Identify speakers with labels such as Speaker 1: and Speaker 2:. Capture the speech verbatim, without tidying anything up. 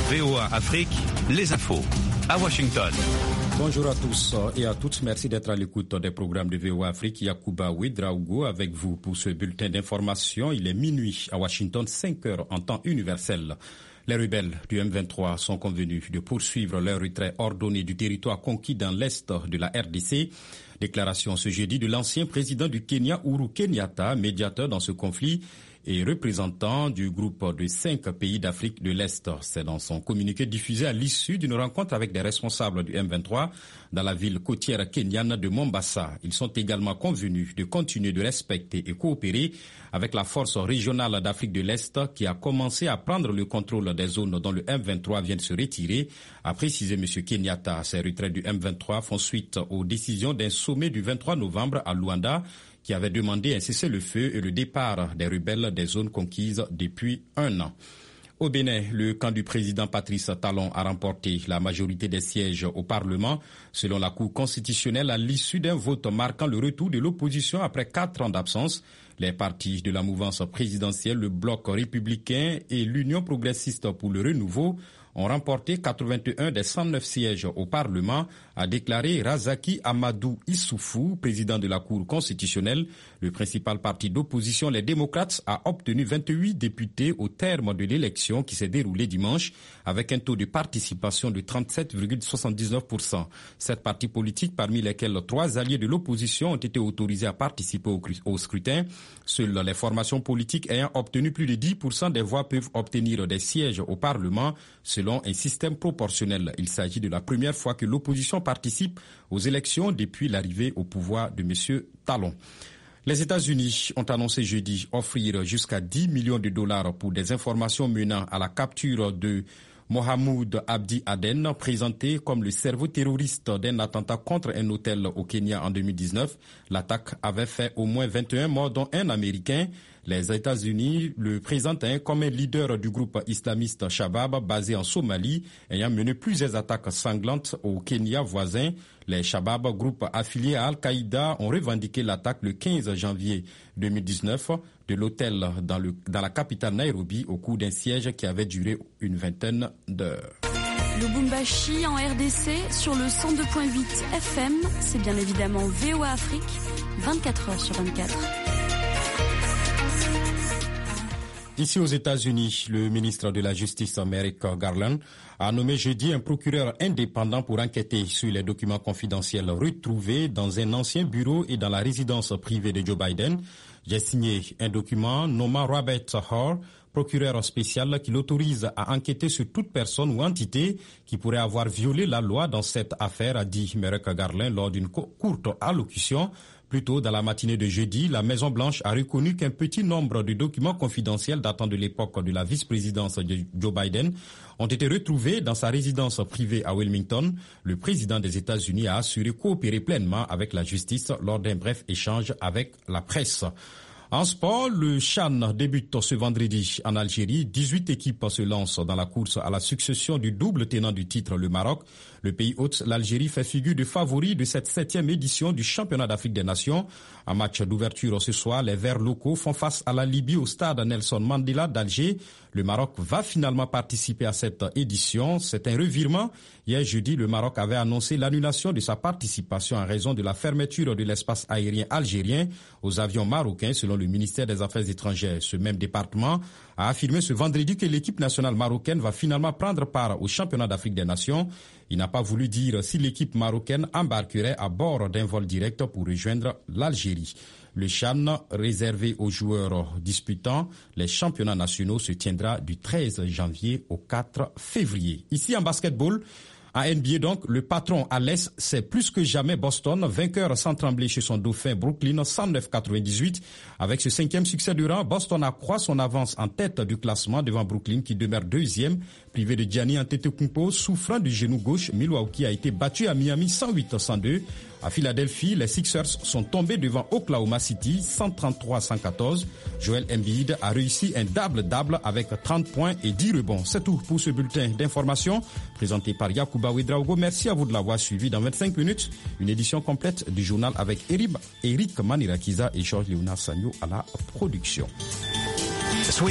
Speaker 1: V O A Afrique, les infos à Washington.
Speaker 2: Bonjour à tous et à toutes. Merci d'être à l'écoute des programmes de V O A Afrique. Yacouba Ouedraogo avec vous pour ce bulletin d'information. Il est minuit à Washington, cinq heures en temps universel. Les rebelles du M vingt-trois sont convenus de poursuivre leur retrait ordonné du territoire conquis dans l'est de la R D C. Déclaration ce jeudi de l'ancien président du Kenya, Uhuru Kenyatta, médiateur dans ce conflit et représentant du groupe de cinq pays d'Afrique de l'Est. C'est dans son communiqué diffusé à l'issue d'une rencontre avec des responsables du M vingt-trois dans la ville côtière kenyane de Mombasa. Ils sont également convenus de continuer de respecter et coopérer avec la force régionale d'Afrique de l'Est qui a commencé à prendre le contrôle des zones dont le M vingt-trois vient de se retirer, a précisé M. Kenyatta. Ces retraits du M vingt-trois font suite aux décisions d'un sommet du vingt-trois novembre à Luanda qui avait demandé un cessez-le-feu et le départ des rebelles des zones conquises depuis un an. Au Bénin, le camp du président Patrice Talon a remporté la majorité des sièges au Parlement, selon la Cour constitutionnelle, à l'issue d'un vote marquant le retour de l'opposition après quatre ans d'absence. Les partis de la mouvance présidentielle, le Bloc républicain et l'Union progressiste pour le renouveau ont remporté quatre-vingt-un des cent neuf sièges au Parlement, a déclaré Razaki Amadou Issoufou, président de la Cour constitutionnelle. Le principal parti d'opposition, les démocrates, a obtenu vingt-huit députés au terme de l'élection qui s'est déroulée dimanche, avec un taux de participation de trente-sept virgule soixante-dix-neuf pour cent. Sept partis politiques, parmi lesquels trois alliés de l'opposition, ont été autorisés à participer au, au scrutin. Seules les formations politiques ayant obtenu plus de dix pour cent des voix peuvent obtenir des sièges au Parlement, selon un système proportionnel. Il s'agit de la première fois que l'opposition participe aux élections depuis l'arrivée au pouvoir de M. Talon. Les États-Unis ont annoncé jeudi offrir jusqu'à dix millions de dollars pour des informations menant à la capture de Mohamed Abdi Aden, présenté comme le cerveau terroriste d'un attentat contre un hôtel au Kenya en deux mille dix-neuf. L'attaque avait fait au moins vingt et un morts, dont un Américain. Les États-Unis le présentent comme un leader du groupe islamiste Shabab, basé en Somalie, ayant mené plusieurs attaques sanglantes au Kenya voisin. Les Shabab, groupe affilié à Al-Qaïda, ont revendiqué l'attaque le quinze janvier deux mille dix-neuf de l'hôtel dans, le, dans la capitale Nairobi au cours d'un siège qui avait duré une vingtaine d'heures.
Speaker 3: Lubumbashi en R D C sur le cent deux virgule huit F M, c'est bien évidemment V O A Afrique, vingt-quatre heures sur vingt-quatre.
Speaker 2: Ici aux États-Unis, le ministre de la Justice, Merrick Garland, a nommé jeudi un procureur indépendant pour enquêter sur les documents confidentiels retrouvés dans un ancien bureau et dans la résidence privée de Joe Biden. J'ai signé un document nommant Robert Hur, procureur spécial, qui l'autorise à enquêter sur toute personne ou entité qui pourrait avoir violé la loi dans cette affaire, a dit Merrick Garland lors d'une courte allocution. Plus tôt dans la matinée de jeudi, la Maison-Blanche a reconnu qu'un petit nombre de documents confidentiels datant de l'époque de la vice-présidence de Joe Biden ont été retrouvés dans sa résidence privée à Wilmington. Le président des États-Unis a assuré coopérer pleinement avec la justice lors d'un bref échange avec la presse. En sport, le CHAN débute ce vendredi en Algérie. dix-huit équipes se lancent dans la course à la succession du double tenant du titre, le Maroc. Le pays hôte, l'Algérie, fait figure de favori de cette septième édition du championnat d'Afrique des Nations. En match d'ouverture ce soir, les Verts locaux font face à la Libye au stade Nelson Mandela d'Alger. Le Maroc va finalement participer à cette édition. C'est un revirement. Hier jeudi, le Maroc avait annoncé l'annulation de sa participation en raison de la fermeture de l'espace aérien algérien aux avions marocains, selon le ministère des Affaires étrangères. Ce même département a affirmé ce vendredi que l'équipe nationale marocaine va finalement prendre part au championnat d'Afrique des Nations. Il n'a pas voulu dire si l'équipe marocaine embarquerait à bord d'un vol direct pour rejoindre l'Algérie. Le CHAN, réservé aux joueurs disputant les championnats nationaux, se tiendra du treize janvier au quatre février. Ici en basketball, en N B A donc, le patron à l'Est, c'est plus que jamais Boston, vainqueur sans trembler chez son dauphin Brooklyn, cent neuf quatre-vingt-dix-huit. Avec ce cinquième succès de rang, Boston accroît son avance en tête du classement devant Brooklyn qui demeure deuxième. Privé de Giannis Antetokounmpo, souffrant du genou gauche, Milwaukee a été battu à Miami cent huit à cent deux. À Philadelphie, les Sixers sont tombés devant Oklahoma City cent trente-trois à cent quatorze. Joel Embiid a réussi un double-double avec trente points et dix rebonds. C'est tout pour ce bulletin d'information présenté par Yacouba Ouedraogo. Merci à vous de l'avoir suivi. Dans vingt-cinq minutes, une édition complète du journal avec Eric Manirakiza et Georges Léonard Sagno à la production.